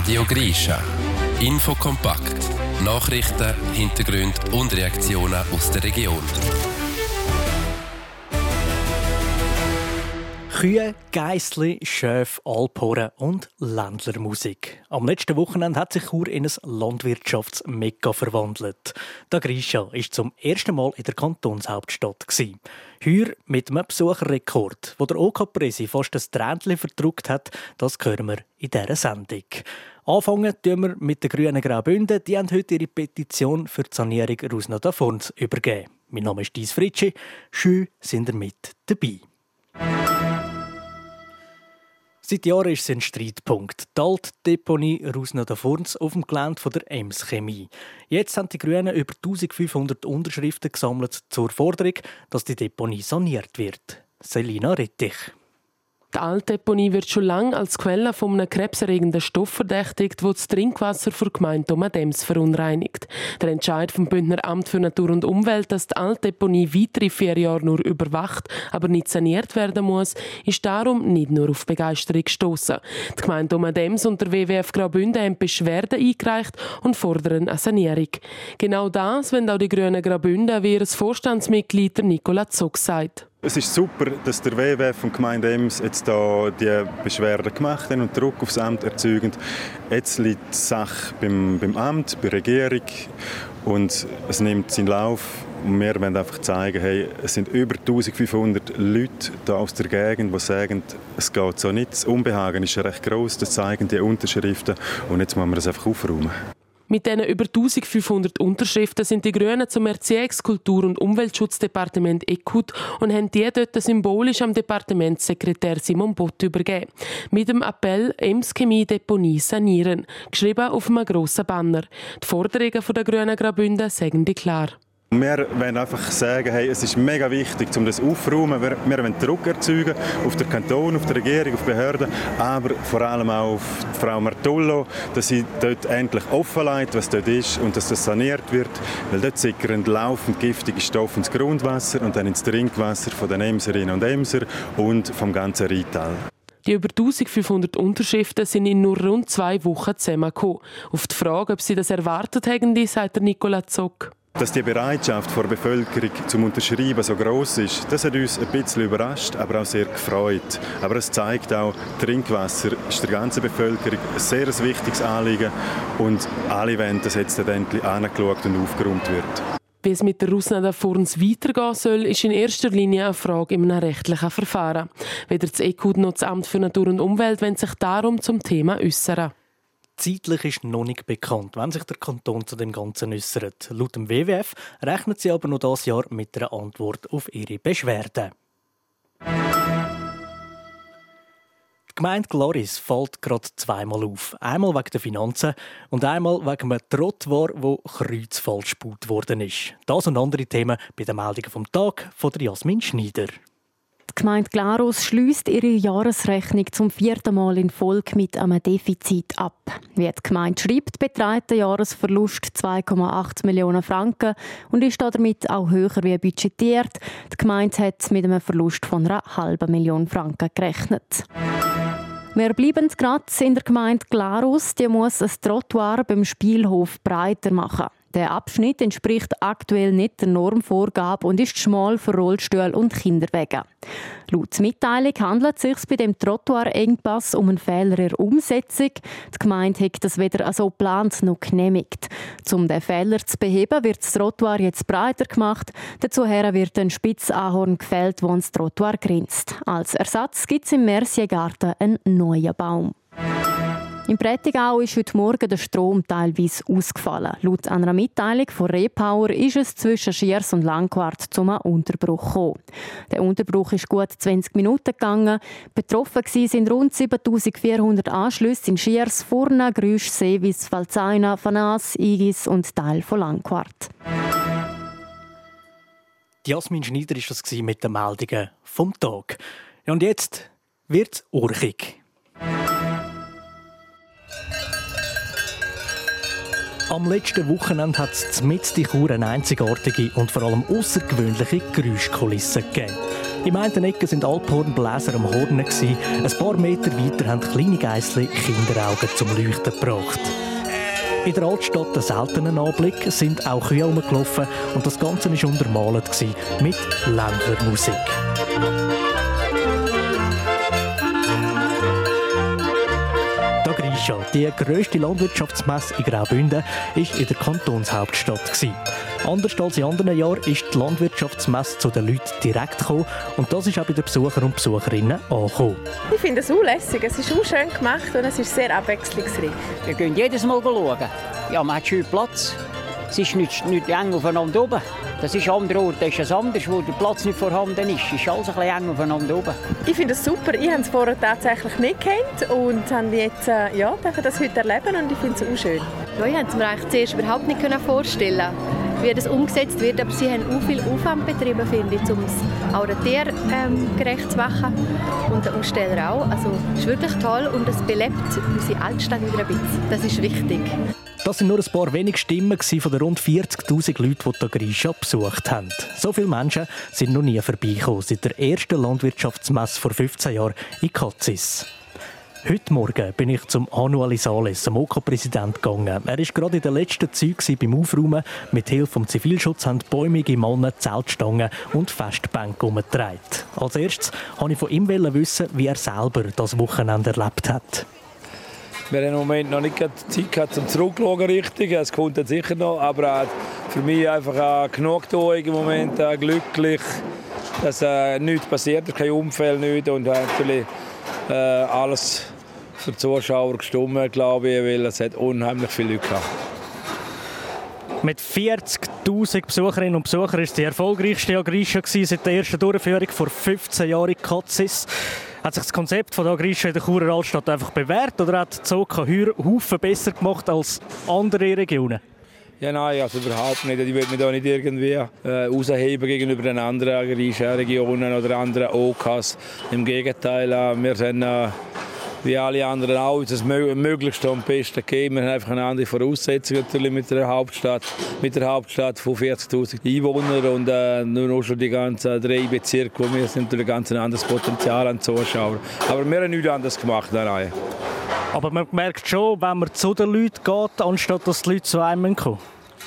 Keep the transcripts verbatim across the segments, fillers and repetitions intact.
Radio Grischa. Infokompakt. Nachrichten, Hintergründe und Reaktionen aus der Region. Kühe, Geissli, Schöf, Alphorn und Ländlermusik. Am letzten Wochenende hat sich Chur in ein Landwirtschaftsmekka verwandelt. Der Grischa war zum ersten Mal in der Kantonshauptstadt. Heuer mit einem Besucherrekord, wo der OK-Presi fast ein Tränchen verdruckt hat, das hören wir in dieser Sendung. Anfangen tun wir mit den Grünen Graubünden. Die haben heute ihre Petition für die Sanierung Rusnadafons übergeben. Mein Name ist Dies Fritschi. Schön sind ihr mit dabei. Seit Jahren ist es ein Streitpunkt. Die Altdeponie Rusnadafons auf dem Gelände der Ems Chemie. Jetzt haben die Grünen über eintausendfünfhundert Unterschriften gesammelt zur Forderung, dass die Deponie saniert wird. Selina Rettich. Die Altdeponie wird schon lange als Quelle von einem krebserregenden Stoff verdächtigt, der das Trinkwasser für die Gemeinde Domadems verunreinigt. Der Entscheid vom Bündner Amt für Natur und Umwelt, dass die Altdeponie weitere vier Jahre nur überwacht, aber nicht saniert werden muss, ist darum nicht nur auf Begeisterung gestossen. Die Gemeinde Domadems und der W W F Graubünden haben Beschwerden eingereicht und fordern eine Sanierung. Genau das wollen auch die Grünen Graubünden, wie ihr Vorstandsmitglied Nicola Zock sagt. Es ist super, dass der W W F und die Gemeinde Ems jetzt da die Beschwerden gemacht haben und Druck aufs Amt erzeugen. Jetzt liegt die Sache beim, beim Amt, bei der Regierung und es nimmt seinen Lauf. Und wir wollen einfach zeigen, hey, es sind über eintausendfünfhundert Leute hier aus der Gegend, die sagen, es geht so nicht. Das Unbehagen ist recht gross, das zeigen die Unterschriften und jetzt müssen wir das einfach aufräumen. Mit diesen über eintausendfünfhundert Unterschriften sind die Grünen zum Erziehungs-, Kultur- und Umweltschutzdepartement EKUT und haben die dort symbolisch am Departementssekretär Simon Bott übergeben. Mit dem Appell «Ems Chemie Deponie sanieren», geschrieben auf einem grossen Banner. Die Forderungen der Grünen Graubünden sagen die klar. Wir wollen einfach sagen, hey, es ist mega wichtig, um das aufzuräumen. Wir, wir wollen Druck erzeugen auf den Kanton, auf die Regierung, auf die Behörden, aber vor allem auch auf Frau Martullo, dass sie dort endlich offenlegt, was dort ist und dass das saniert wird. Weil dort sickern laufend giftige Stoffe ins Grundwasser und dann ins Trinkwasser von den Emserinnen und Emser und vom ganzen Rheintal. Die über eintausendfünfhundert Unterschriften sind in nur rund zwei Wochen zusammengekommen. Auf die Frage, ob sie das erwartet hätten, sagt Nicola Zock. Dass die Bereitschaft der Bevölkerung zum Unterschreiben so gross ist, das hat uns ein bisschen überrascht, aber auch sehr gefreut. Aber es zeigt auch, Trinkwasser ist der ganzen Bevölkerung ein sehr wichtiges Anliegen und alle wollen, dass jetzt endlich angeschaut und aufgeräumt wird. Wie es mit der Rusnadafons weitergehen soll, ist in erster Linie eine Frage in einem rechtlichen Verfahren. Weder das EKUT noch das Amt für Natur und Umwelt wollen sich darum zum Thema äußern. Zeitlich ist noch nicht bekannt, wenn sich der Kanton zu dem Ganzen äußert. Laut dem W W F rechnet sie aber noch dieses Jahr mit einer Antwort auf ihre Beschwerden. Die Gemeinde Glaris fällt gerade zweimal auf. Einmal wegen der Finanzen und einmal wegen einem Trottoir, wo kreuzfalsch gebaut worden ist. Das und andere Themen bei den Meldungen vom Tag von Jasmin Schneider. Die Gemeinde Glarus schliesst ihre Jahresrechnung zum vierten Mal in Folge mit einem Defizit ab. Wie die Gemeinde schreibt, beträgt der Jahresverlust zwei Komma acht Millionen Franken und ist damit auch höher wie budgetiert. Die Gemeinde hat mit einem Verlust von einer halben Million Franken gerechnet. Wir bleiben gerade in der Gemeinde Glarus. Die muss ein Trottoir beim Spielhof breiter machen. Der Abschnitt entspricht aktuell nicht der Normvorgabe und ist schmal für Rollstühle und Kinderwege. Laut Mitteilung handelt es sich bei dem Trottoir-Engpass um einen Fehler in der Umsetzung. Die Gemeinde hat das weder so geplant noch genehmigt. Um den Fehler zu beheben, wird das Trottoir jetzt breiter gemacht. Dazu wird ein Spitzahorn gefällt, der ans Trottoir grenzt. Als Ersatz gibt es im Merciergarten einen neuen Baum. Im Prättigau ist heute Morgen der Strom teilweise ausgefallen. Laut einer Mitteilung von Repower ist es zwischen Schiers und Langquart zu einem Unterbruch gekommen. Der Unterbruch ist gut zwanzig Minuten gegangen. Betroffen waren rund siebentausendvierhundert Anschlüsse in Schiers, Furna, Grüsch, Seewis, Valzaina, Fanas, Igis und Teil von Langquart. Jasmin Schneider war das mit den Meldungen vom Tag. Ja, und jetzt wird es urchig. Am letzten Wochenende hat es mitten in Chur eine einzigartige und vor allem außergewöhnliche Geräuschkulisse gegeben. Im einen Ecke sind Alphornbläser am Hornen. Ein paar Meter weiter haben kleine Geissli Kinderaugen zum Leuchten gebracht. In der Altstadt ein seltener Anblick, sind auch Kühe herumgelaufen und das Ganze war untermalt mit Ländlermusik. Grischa, die grösste Landwirtschaftsmesse in Graubünden, war in der Kantonshauptstadt. Anders als in anderen Jahren ist die Landwirtschaftsmesse zu den Leuten direkt gekommen und das ist auch bei den Besuchern und Besucherinnen angekommen. Ich finde es auch lässig, es ist auch schön gemacht und es ist sehr abwechslungsreich. Wir gehen jedes Mal schauen. Ja, man hat schön Platz. Es ist nicht, nicht eng aufeinander oben. Das ist an anderen Orten ist es anders, wo der Platz nicht vorhanden ist. Es ist alles ein bisschen eng aufeinander oben. Ich finde es super. Ich habe es vorher tatsächlich nicht gekannt und habe jetzt, äh, ja, darf das heute erleben und ich finde es auch schön. Ja, ich konnte es mir eigentlich zuerst überhaupt nicht vorstellen, wie das umgesetzt wird. Aber sie haben auch viel Aufwand betrieben, finde ich, um es auch den Tieren ähm, gerecht zu machen und den Aussteller auch. Also es ist wirklich toll und es belebt unsere Altstadt wieder ein bisschen. Das ist wichtig. Das waren nur ein paar wenige Stimmen von den rund vierzigtausend Leuten, die die Grischa besucht haben. So viele Menschen sind noch nie vorbeigekommen seit der ersten Landwirtschaftsmesse vor fünfzehn Jahren in Katzis. Heute Morgen bin ich zum Anu Sales, dem O K A-Präsident, gegangen. Er war gerade in den letzten Zügen beim Aufräumen. Mit Hilfe des Zivilschutzes haben bäumige Männer Zeltstangen und Festbänke umgetragen. Als erstes wollte ich von ihm wissen, wie er selber das Wochenende erlebt hat. Wir haben im Moment noch nicht Zeit gehabt, zum Zurückschauen richtig. Es kommt dann sicher noch, aber auch für mich einfach Genugtuung im Moment, äh, glücklich, dass äh, nichts passiert ist, kein Unfall, nichts und natürlich äh, alles für die Zuschauer gestimmt, glaube ich, weil es hat unheimlich viele Leute gehabt. Mit vierzigtausend Besucherinnen und Besuchern war es die erfolgreichste Grischa seit der ersten Durchführung vor fünfzehn Jahren in Katzis. Hat sich das Konzept von der Grischa in der Churer Altstadt einfach bewährt oder hat die Zoka Haufen besser gemacht als andere Regionen? Ja, nein, also überhaupt nicht. Ich will mich da nicht irgendwie äh, rausheben gegenüber den anderen Grischa-Regionen oder anderen O Ks. Im Gegenteil, äh, wir sind äh, wie alle anderen auch das Möglichste am besten gegeben. Wir haben einfach eine andere Voraussetzung natürlich mit der Hauptstadt, mit der Hauptstadt von vierzigtausend Einwohnern und äh, nur schon die ganzen drei Bezirke, wo wir sind, natürlich ganz ein anderes Potenzial an Zuschauern. Aber wir haben nichts anderes gemacht. Nein, nein. Aber man merkt schon, wenn man zu den Leuten geht, anstatt dass die Leute zu einem kommen.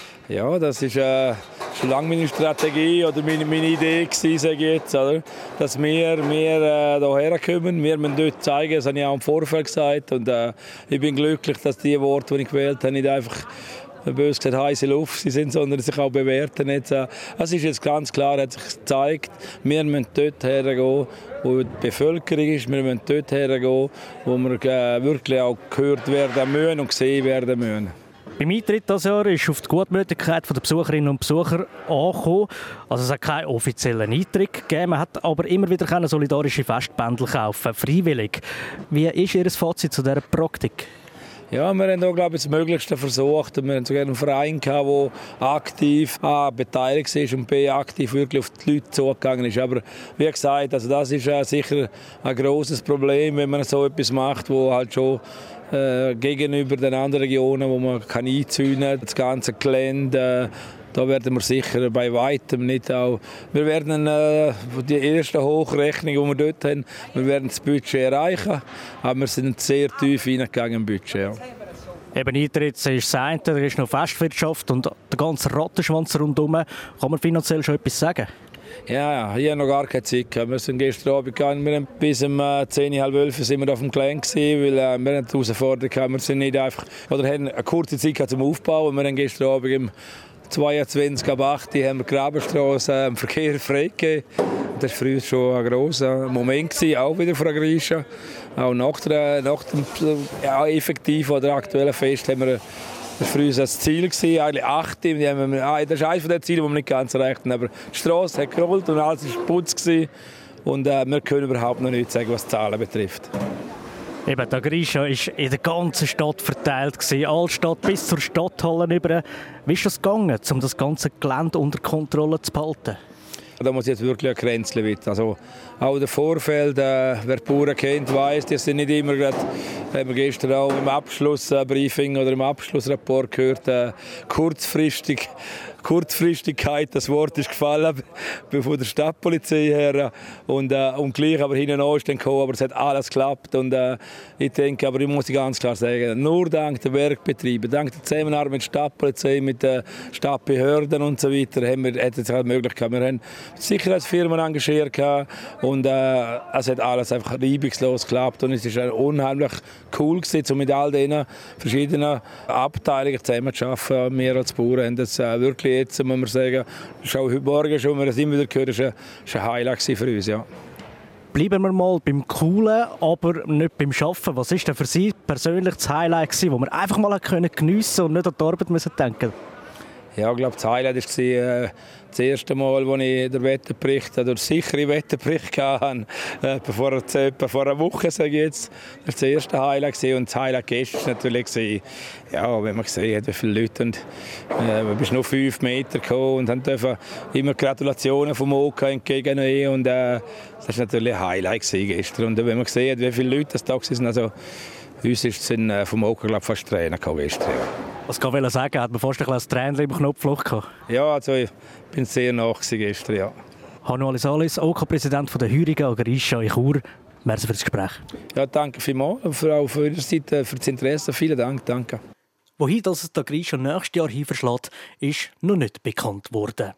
Ja, das ist äh, schon lange meine Strategie oder meine, meine Idee gewesen, sage ich jetzt, oder? Dass wir, wir äh, hierher kommen, wir müssen dort zeigen, das habe ich auch im Vorfeld gesagt und äh, ich bin glücklich, dass die Worte, die ich gewählt habe, nicht einfach bös gesagt heiße Luft sind, sondern sich auch bewerten. Jetzt, äh, es ist jetzt ganz klar, hat sich gezeigt, wir müssen dort hergehen, wo die Bevölkerung ist, wir müssen dort hergehen, wo wir äh, wirklich auch gehört werden müssen und gesehen werden müssen. Beim Eintritt dieses Jahr ist auf die Gutmütigkeit der Besucherinnen und Besucher angekommen. Also es hat keinen offiziellen Eintritt gegeben, man hat aber immer wieder solidarische Festbändel kaufen, freiwillig. Wie ist Ihr Fazit zu dieser Praktik? Ja, wir haben da, glaube ich, das Möglichste versucht. Wir haben sogar einen Verein gehabt, der aktiv A, beteiligt ist und B, aktiv wirklich auf die Leute zugegangen ist. Aber wie gesagt, also das ist äh, sicher ein grosses Problem, wenn man so etwas macht, wo halt schon äh, gegenüber den anderen Regionen, wo man kann einzäunen kann, das ganze Gelände. Äh, Da werden wir sicher bei weitem nicht auch. Wir werden äh, die erste Hochrechnung, die wir dort haben, wir werden das Budget erreichen, aber wir sind sehr tief reingegangen im Budget. Ja. Eben Eintritt ist das eine, da ist noch Festwirtschaft und der ganze Rattenschwanz rundherum. Kann man finanziell schon etwas sagen? Ja, ich habe noch gar keine Zeit gehabt. Wir sind gestern Abend gegangen, wir haben bis um zehn, halb elf sind wir auf dem Gelände gewesen, weil äh, wir eine Herausforderung hatten. Wir sind nicht einfach, oder haben eine kurze Zeit gehabt zum Aufbauen. Wir haben gestern Abend im zweiundzwanzig ab acht haben wir die Grabenstrasse im Verkehr freigegeben. Das war für uns schon ein grosser Moment, auch wieder von der Grischa. Auch nach, der, nach dem ja, effektiven oder aktuellen Fest haben wir das war für uns das Ziel, gewesen, eigentlich acht. Das ist eines der Ziele, die wir nicht ganz erreicht haben. Aber die Strasse hat gerollt und alles war putz. Und äh, wir können überhaupt noch nichts sagen, was die Zahlen betrifft. Eben, der Grischa war in der ganzen Stadt verteilt. Altstadt bis zur Stadthalle über. Wie ist es gegangen, um das ganze Gelände unter Kontrolle zu behalten? Da muss jetzt wirklich ein Kränzchen mit. Also auch der Vorfeld, äh, wer die Bauern kennt, weiss, die sind nicht immer gerade, haben wir gestern auch im Abschlussbriefing oder im Abschlussrapport gehört, äh, kurzfristig Kurzfristigkeit, das Wort ist gefallen von der Stadtpolizei her. Und, äh, und gleich aber hinten an ist dann gekommen, aber es hat alles geklappt. Und äh, ich denke, aber ich muss ganz klar sagen, nur dank der Werkbetriebe, dank der Zusammenarbeit mit der Stadtpolizei, mit den Stadtbehörden und so weiter, haben wir, hat es halt möglich gehabt. Wir haben Sicherheitsfirmen engagiert und äh, es hat alles einfach reibungslos geklappt. Und es war unheimlich cool gewesen, um mit all diesen verschiedenen Abteilungen zusammenzuarbeiten. Wir als Bauern haben das äh, wirklich jetzt, muss man sagen, schon heute Morgen schon, wir das immer wieder gehört, das war ein Highlight für uns. Ja. Bleiben wir mal beim Coolen, aber nicht beim Arbeiten. Was war denn für Sie persönlich das Highlight, das wir einfach mal geniessen und nicht an die Arbeit müssen denken? Ja, ich glaube, das Highlight war äh, das erste Mal, als ich den Wetterbericht, den sicheren Wetterbericht hatte. Äh, vor, etwa vor einer Woche, sage ich jetzt. Das war das erste Highlight. Und das Highlight gestern war natürlich, ja, wenn man gesehen hat, wie viele Leute. Und, äh, wir sind noch fünf Meter gekommen und haben dürfen immer Gratulationen vom O K entgegennehmen. Und äh, das war natürlich ein Highlight gestern. Und wenn man gesehen hat, wie viele Leute das da sind, also uns ist es vom O K, glaube ich, fast Tränen gestern. Ja. Was kann ich sagen? Hat man fast ein bisschen Tränen im Knopfloch gehabt? Ja, also ich bin sehr nach gestern, ja. Hanno Alisalis, O K-Präsident der Heurigen Agrischa in Chur. Merci für das Gespräch. Ja, danke vielmals, auch von Ihrer Seite für das Interesse. Vielen Dank, danke. Wohin das die Agrischa nächstes Jahr hinverschlägt, ist noch nicht bekannt worden.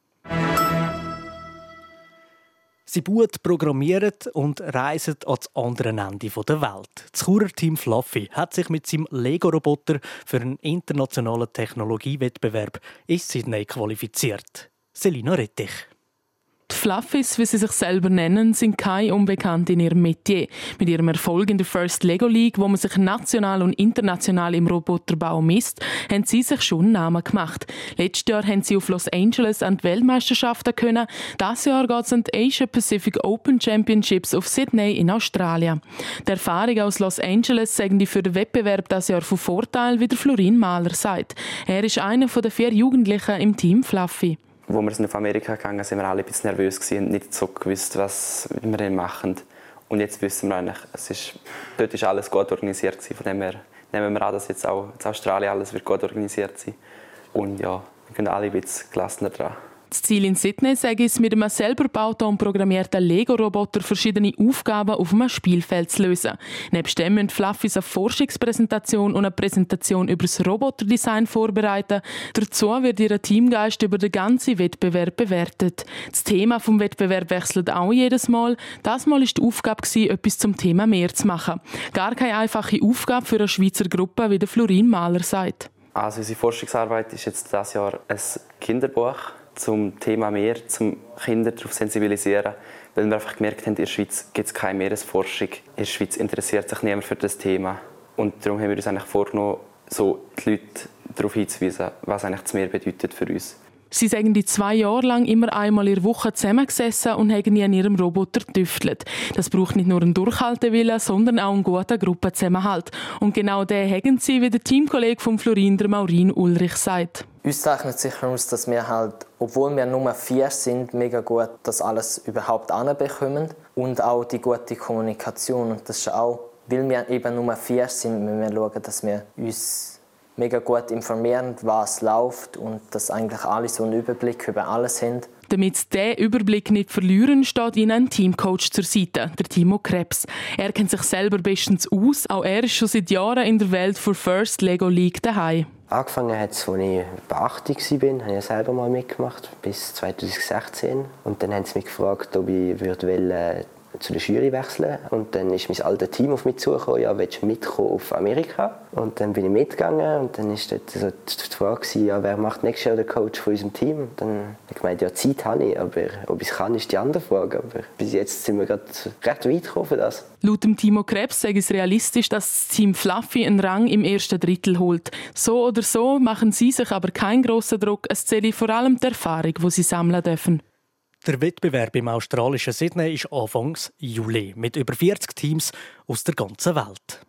Sie bauen, programmieren und reisen ans andere Ende der Welt. Das Churer Team Fluffy hat sich mit seinem Lego-Roboter für einen internationalen Technologiewettbewerb in Sydney qualifiziert. Selina Rettich. Die Fluffys, wie sie sich selber nennen, sind keine Unbekannte in ihrem Metier. Mit ihrem Erfolg in der First Lego League, wo man sich national und international im Roboterbau misst, haben sie sich schon einen Namen gemacht. Letztes Jahr haben sie auf Los Angeles an die Weltmeisterschaften können. Dieses Jahr geht es an die Asia Pacific Open Championships auf Sydney in Australien. Die Erfahrung aus Los Angeles sagen die für den Wettbewerb dieses Jahr von Vorteil, wie der Florin Mahler sagt. Er ist einer der vier Jugendlichen im Team Fluffy. Als wir nach Amerika gegangen sind, waren wir alle ein bisschen nervös und nicht so gewusst, was wir denn machen. Und jetzt wissen wir eigentlich, es ist, dort ist alles gut organisiert. Von dem her nehmen wir an, dass jetzt auch in Australien alles wird gut organisiert sein. Und ja, wir können alle ein bisschen gelassener dran. Das Ziel in Sydney sage ich, mit einem selber gebauten und programmierten Lego-Roboter verschiedene Aufgaben auf einem Spielfeld zu lösen. Neben dem müssen Fluffys eine Forschungspräsentation und eine Präsentation über das Roboterdesign vorbereiten. Dazu wird ihr Teamgeist über den ganzen Wettbewerb bewertet. Das Thema des Wettbewerbs wechselt auch jedes Mal. Das Mal war die Aufgabe, etwas zum Thema Meer zu machen. Gar keine einfache Aufgabe für eine Schweizer Gruppe, wie der Florin Mahler sagt. Also unsere Forschungsarbeit ist jetzt dieses Jahr ein Kinderbuch zum Thema Meer, zum Kinder darauf sensibilisieren, weil wir einfach gemerkt haben, in der Schweiz gibt es keine Meeresforschung. In der Schweiz interessiert sich niemand für das Thema. Und darum haben wir uns eigentlich vorgenommen, so die Leute darauf hinzuweisen, was eigentlich das Meer bedeutet für uns. Sie sagen die zwei Jahre lang immer einmal in der Woche zusammengesessen und haben an ihrem Roboter getüftelt. Das braucht nicht nur einen Durchhaltewillen, sondern auch einen guten Gruppenzusammenhalt. Und genau den haben sie, wie der Teamkollege von Florin, der Maurin Ulrich, sagt. Uns zeichnet sich aus, dass wir halt, obwohl wir nur vier sind, mega gut das alles überhaupt anbekommen. Und auch die gute Kommunikation. Und das ist auch, weil wir eben nur vier sind, müssen wir schauen, dass wir uns mega gut informieren, was läuft und dass eigentlich alle so einen Überblick über alles haben. Damit sie diesen Überblick nicht verlieren, steht ihnen ein Teamcoach zur Seite, der Timo Krebs. Er kennt sich selber bestens aus, auch er ist schon seit Jahren in der Welt für First Lego League daheim. Angefangen hat es, als ich etwa achtzig war, habe ich selber mal mitgemacht, bis zwanzig sechzehn. Und dann haben sie mich gefragt, ob ich würde zu der Jury wechseln. Und dann ist mein altes Team auf mich zugekommen, ja, willst du mitkommen auf Amerika? Und dann bin ich mitgegangen und dann war dort so die Frage, ja, wer macht nächstes Jahr den Coach von unserem Team? Und dann habe ich gemeint, ja, Zeit habe ich, aber ob ich es kann, ist die andere Frage. Aber bis jetzt sind wir gerade recht weit gekommen für das. Laut dem Timo Krebs sei es realistisch, dass das Team Fluffy einen Rang im ersten Drittel holt. So oder so machen sie sich aber keinen grossen Druck, es zählt vor allem die Erfahrung, die sie sammeln dürfen. Der Wettbewerb im australischen Sydney ist Anfang Juli mit über vierzig Teams aus der ganzen Welt.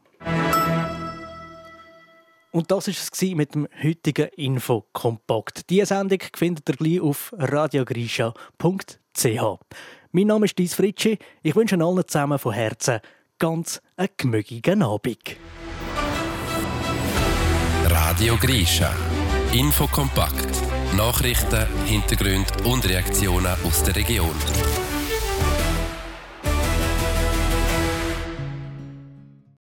Und das war es mit dem heutigen Infokompakt. Diese Sendung findet ihr gleich auf radiogrischa punkt c h. Mein Name ist Dies Fritschi. Ich wünsche allen zusammen von Herzen ganz einen gemütlichen Abend. Radio Grischa. Infokompakt. Nachrichten, Hintergründe und Reaktionen aus der Region.